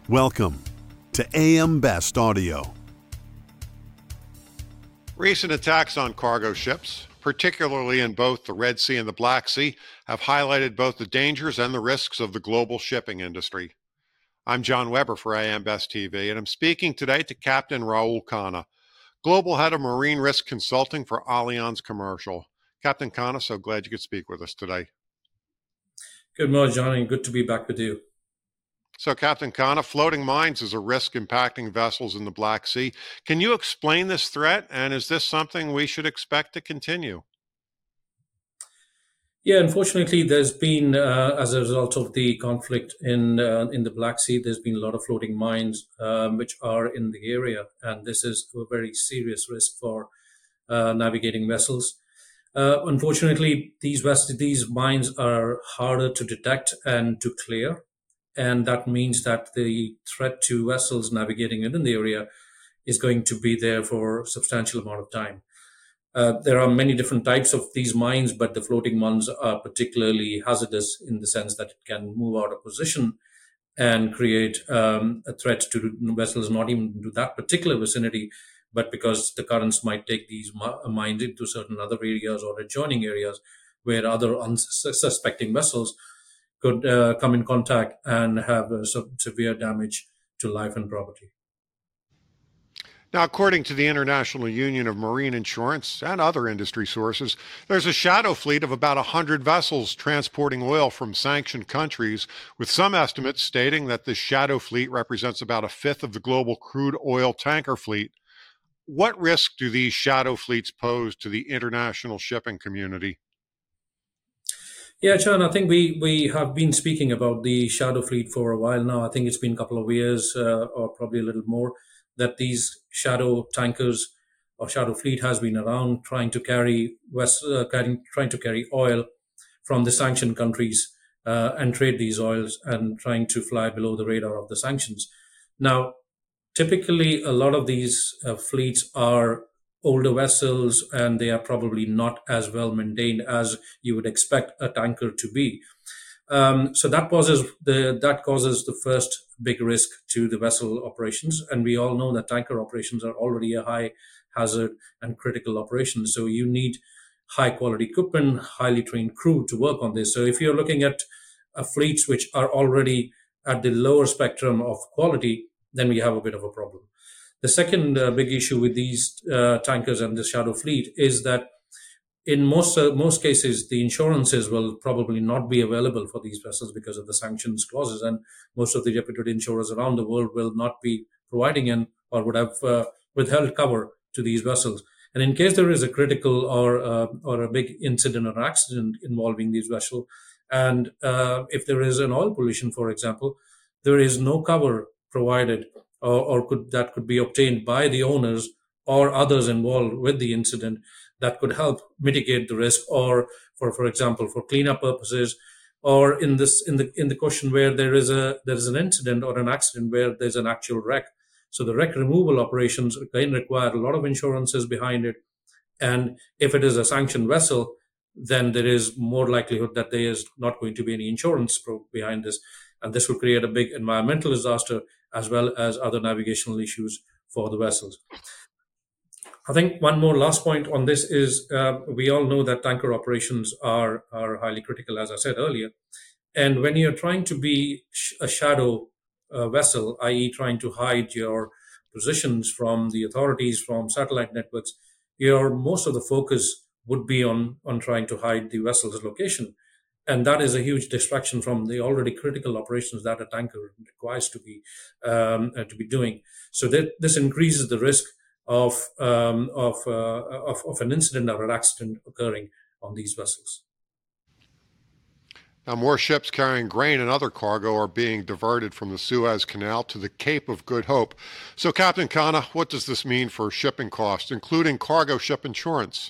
Welcome to AM Best Audio. Recent attacks on cargo ships, particularly in both the Red Sea and the Black Sea, have highlighted both the dangers and the risks of the global shipping industry. I'm John Weber for AM Best TV, and I'm speaking today to Captain Raul Khanna, Global Head of Marine Risk Consulting for Allianz Commercial. Captain Khanna, so glad you could speak with us today. Good morning, John, and good to be back with you. So, Captain Khanna, floating mines is a risk impacting vessels in the Black Sea. Can you explain this threat, and is this something we should expect to continue? Yeah, unfortunately, there's been, as a result of the conflict in the Black Sea, there's been a lot of floating mines which are in the area, and this is a very serious risk for navigating vessels. Unfortunately, these mines are harder to detect and to clear. And that means that the threat to vessels navigating within the area is going to be there for a substantial amount of time. There are many different types of these mines, but the floating ones are particularly hazardous in the sense that it can move out of position and create a threat to vessels, not even to that particular vicinity, but because the currents might take these mines into certain other areas or adjoining areas where other unsuspecting vessels could come in contact and have severe damage to life and property. Now, according to the International Union of Marine Insurance and other industry sources, there's a shadow fleet of about 100 vessels transporting oil from sanctioned countries, with some estimates stating that this shadow fleet represents about a fifth of the global crude oil tanker fleet. What risk do these shadow fleets pose to the international shipping community? Yeah, John, I think we have been speaking about the shadow fleet for a while now. I think it's been a couple of years or probably a little more that these shadow tankers or shadow fleet has been around trying to carry oil from the sanctioned countries and trade these oils and trying to fly below the radar of the sanctions. Now, typically, a lot of these fleets are older vessels, and they are probably not as well maintained as you would expect a tanker to be. So that causes the first big risk to the vessel operations, and we all know that tanker operations are already a high hazard and critical operation. So you need high quality equipment, highly trained crew to work on this. So if you're looking at fleets which are already at the lower spectrum of quality, then we have a bit of a problem. The second big issue with these tankers and the shadow fleet is that in most cases, the insurances will probably not be available for these vessels because of the sanctions clauses, and most of the reputed insurers around the world will not be providing or would have withheld cover to these vessels. And in case there is a critical or a big incident or accident involving these vessels, and if there is an oil pollution, for example, there is no cover provided that could be obtained by the owners or others involved with the incident that could help mitigate the risk, or for example, for cleanup purposes, or in the question where there is an incident or an accident where there's an actual wreck. So the wreck removal operations again require a lot of insurances behind it. And if it is a sanctioned vessel, then there is more likelihood that there is not going to be any insurance behind this. And this will create a big environmental disaster as well as other navigational issues for the vessels. I think one more last point on this is we all know that tanker operations are highly critical, as I said earlier. And when you're trying to be a shadow vessel, i.e. trying to hide your positions from the authorities, from satellite networks, most of the focus would be on trying to hide the vessel's location. And that is a huge distraction from the already critical operations that a tanker requires to be doing. So this increases the risk of an incident or an accident occurring on these vessels. Now, more ships carrying grain and other cargo are being diverted from the Suez Canal to the Cape of Good Hope. So, Captain Khanna, what does this mean for shipping costs, including cargo ship insurance?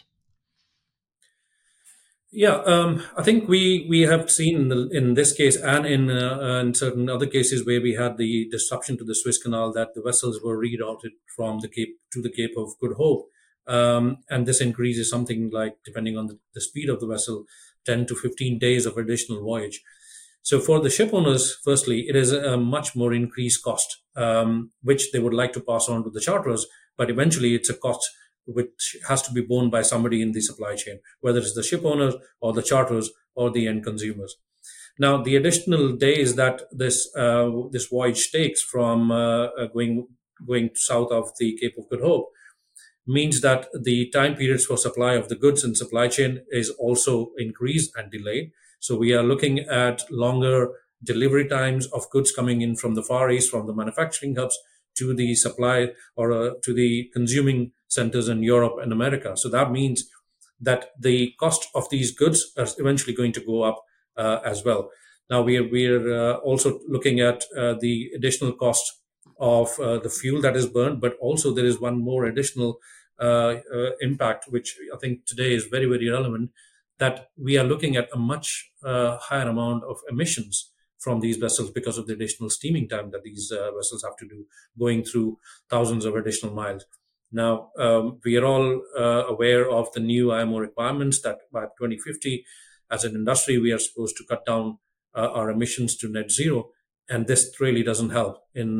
Yeah, I think we have seen in this case and in certain other cases where we had the disruption to the Suez Canal that the vessels were rerouted from the Cape to the Cape of Good Hope, and this increases something like, depending on the speed of the vessel, 10 to 15 days of additional voyage. So for the ship owners, firstly, it is a much more increased cost, which they would like to pass on to the charterers, but eventually it's a cost which has to be borne by somebody in the supply chain, whether it's the ship owners or the charterers or the end consumers. Now, the additional days that this voyage takes from going south of the Cape of Good Hope means that the time periods for supply of the goods and supply chain is also increased and delayed. So we are looking at longer delivery times of goods coming in from the Far East, from the manufacturing hubs to the supply or to the consuming centers in Europe and America. So that means that the cost of these goods are eventually going to go up as well. Now we're also looking at the additional cost of the fuel that is burned, but also there is one more additional impact, which I think today is very, very relevant, that we are looking at a much higher amount of emissions from these vessels because of the additional steaming time that these vessels have to do, going through thousands of additional miles. Now, we are all aware of the new IMO requirements that by 2050, as an industry, we are supposed to cut down our emissions to net zero. And this really doesn't help in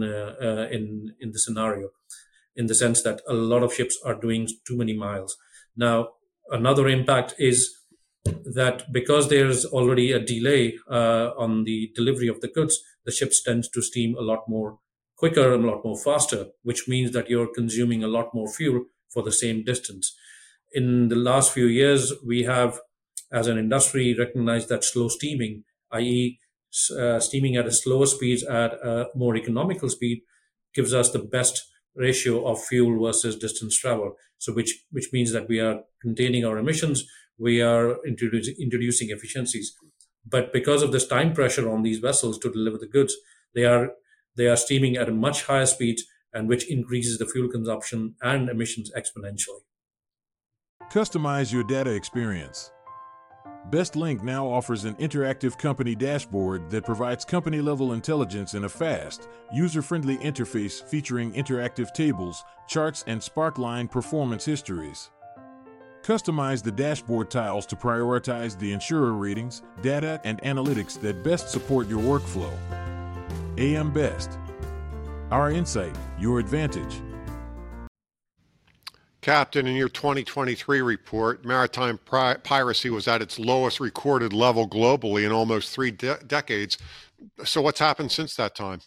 the scenario, in the sense that a lot of ships are doing too many miles. Now, another impact is that because there's already a delay on the delivery of the goods, the ships tend to steam a lot more quicker and a lot more faster, which means that you're consuming a lot more fuel for the same distance. In the last few years, we have, as an industry, recognized that slow steaming, i.e., steaming at a slower speed, at a more economical speed, gives us the best ratio of fuel versus distance travel. So which means that we are containing our emissions, we are introducing efficiencies. But because of this time pressure on these vessels to deliver the goods, they are steaming at a much higher speed, and which increases the fuel consumption and emissions exponentially. Customize your data experience. BestLink now offers an interactive company dashboard that provides company-level intelligence in a fast, user-friendly interface featuring interactive tables, charts, and Sparkline performance histories. Customize the dashboard tiles to prioritize the insurer ratings, data, and analytics that best support your workflow. AM Best. Our insight, your advantage. Captain, in your 2023 report, maritime piracy was at its lowest recorded level globally in almost three decades. So what's happened since that time?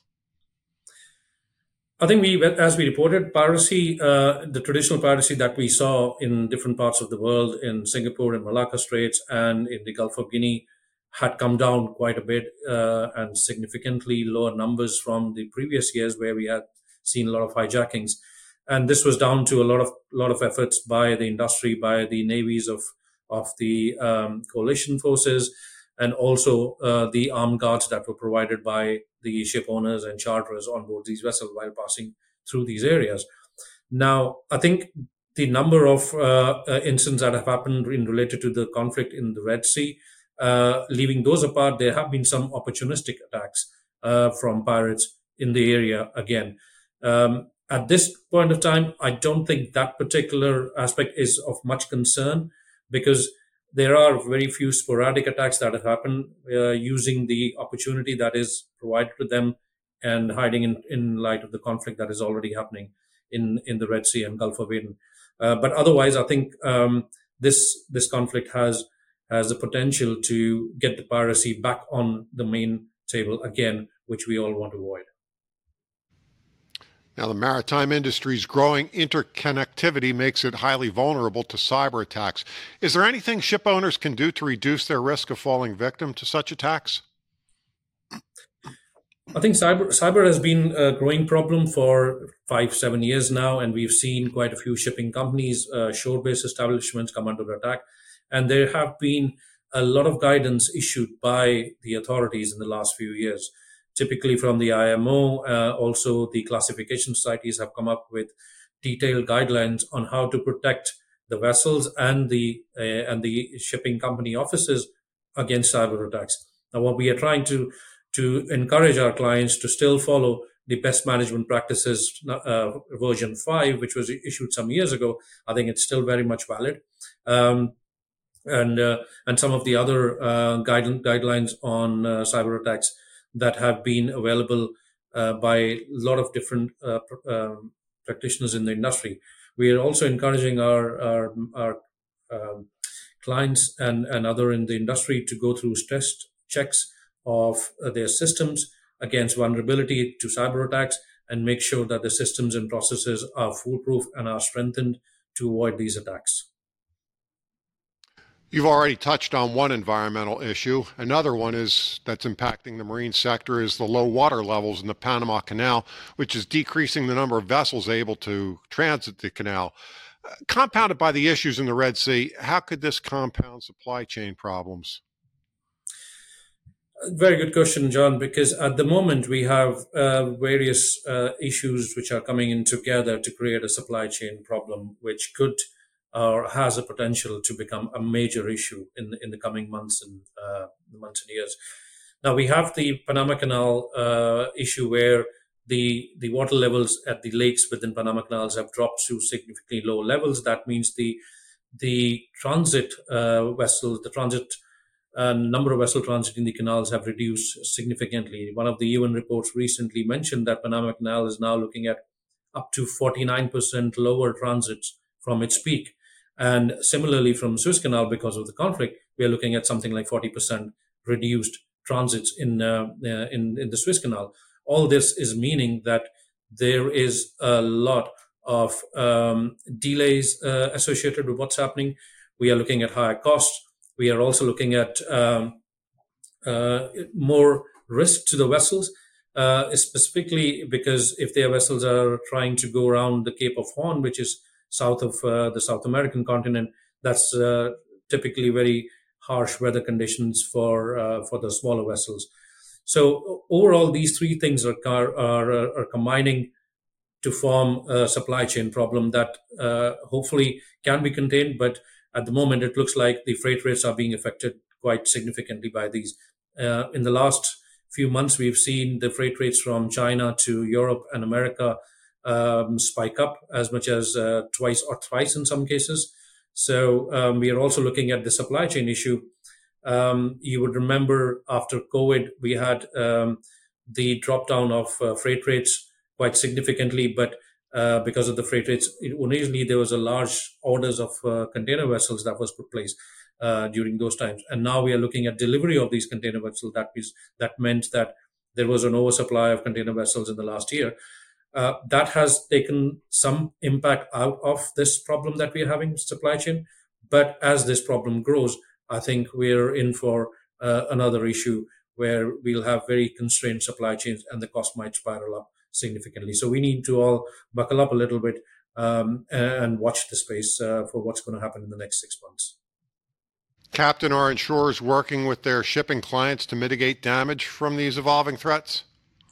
I think as we reported, piracy, the traditional piracy that we saw in different parts of the world, in Singapore and Malacca Straits and in the Gulf of Guinea, had come down quite a bit and significantly lower numbers from the previous years where we had seen a lot of hijackings. And this was down to a lot of efforts by the industry, by the navies of the coalition forces, and also the armed guards that were provided by the ship owners and charterers on board these vessels while passing through these areas. Now, I think the number of incidents that have happened related to the conflict in the Red Sea, leaving those apart, there have been some opportunistic attacks from pirates in the area again. At this point of time, I don't think that particular aspect is of much concern, because there are very few sporadic attacks that have happened using the opportunity that is provided to them and hiding in light of the conflict that is already happening in the Red Sea and Gulf of Aden. But otherwise, I think this conflict has the potential to get the piracy back on the main table again, which we all want to avoid. Now, the maritime industry's growing interconnectivity makes it highly vulnerable to cyber attacks. Is there anything ship owners can do to reduce their risk of falling victim to such attacks? I think cyber has been a growing problem for 5-7 years now, and we've seen quite a few shipping companies, shore-based establishments come under attack. And there have been a lot of guidance issued by the authorities in the last few years. Typically from the IMO, also the classification societies have come up with detailed guidelines on how to protect the vessels and the shipping company offices against cyber attacks. Now, what we are trying to encourage our clients to still follow the best management practices version 5, which was issued some years ago. I think it's still very much valid. and some of the other guidelines on cyber attacks that have been available by a lot of different practitioners in the industry. We are also encouraging our clients and other in the industry to go through stress checks of their systems against vulnerability to cyber attacks and make sure that the systems and processes are foolproof and are strengthened to avoid these attacks. You've already touched on one environmental issue. Another one that's impacting the marine sector is the low water levels in the Panama Canal, which is decreasing the number of vessels able to transit the canal. Compounded by the issues in the Red Sea, how could this compound supply chain problems? Very good question, John, because at the moment we have various issues which are coming in together to create a supply chain problem, which could or has a potential to become a major issue in the coming months and years. Now we have the Panama Canal issue where the water levels at the lakes within Panama Canals have dropped to significantly low levels. That means the transit vessels, the transit number of vessel transiting the canals have reduced significantly. One of the UN reports recently mentioned that Panama Canal is now looking at up to 49% lower transits from its peak. And similarly from Suez Canal, because of the conflict, we are looking at something like 40% reduced transits in the Suez Canal. All this is meaning that there is a lot of delays associated with what's happening. We are looking at higher costs. We are also looking at more risk to the vessels, specifically because if their vessels are trying to go around the Cape of Horn, which is south of the South American continent, that's typically very harsh weather conditions for the smaller vessels. So overall, these three things are combining to form a supply chain problem that hopefully can be contained. But at the moment, it looks like the freight rates are being affected quite significantly by these. In the last few months, we've seen the freight rates from China to Europe and America spike up as much as twice or thrice in some cases. So we are also looking at the supply chain issue. You would remember after COVID, we had the drop down of freight rates quite significantly, but because of the freight rates, initially there was a large orders of container vessels that was put place during those times. And now we are looking at delivery of these container vessels. That meant that there was an oversupply of container vessels in the last year. That has taken some impact out of this problem that we're having supply chain. But as this problem grows, I think we're in for another issue where we'll have very constrained supply chains and the cost might spiral up significantly. So we need to all buckle up a little bit and watch the space for what's going to happen in the next 6 months. Captain, are insurers working with their shipping clients to mitigate damage from these evolving threats?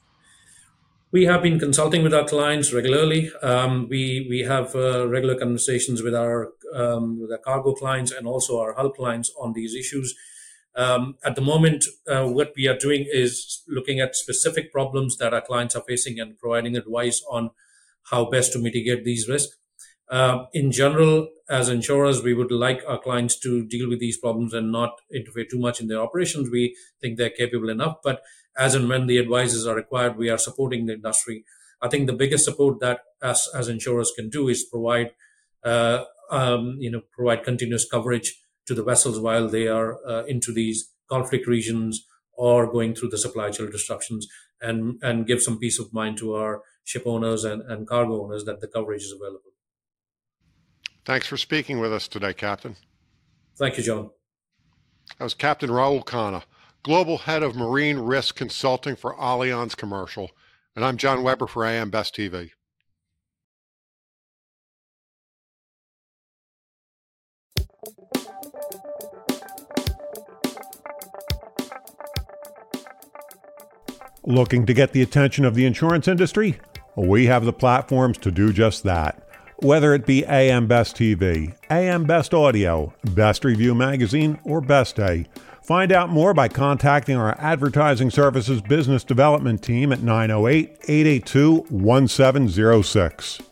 We have been consulting with our clients regularly. We have regular conversations with our cargo clients and also our hull clients on these issues. At the moment, what we are doing is looking at specific problems that our clients are facing and providing advice on how best to mitigate these risks. In general, as insurers, we would like our clients to deal with these problems and not interfere too much in their operations. We think they're capable enough, but as and when the advices are required, we are supporting the industry. I think the biggest support that us as insurers can do is provide continuous coverage to the vessels while they are into these conflict regions or going through the supply chain disruptions, and give some peace of mind to our ship owners and cargo owners that the coverage is available. Thanks for speaking with us today, Captain. Thank you, John. That was Captain Rahul Khanna, Global Head of Marine Risk Consulting for Allianz Commercial. And I'm John Weber for AM Best TV. Looking to get the attention of the insurance industry? We have the platforms to do just that. Whether it be AM Best TV, AM Best Audio, Best Review Magazine, or Best Day, find out more by contacting our Advertising Services Business Development Team at 908-882-1706.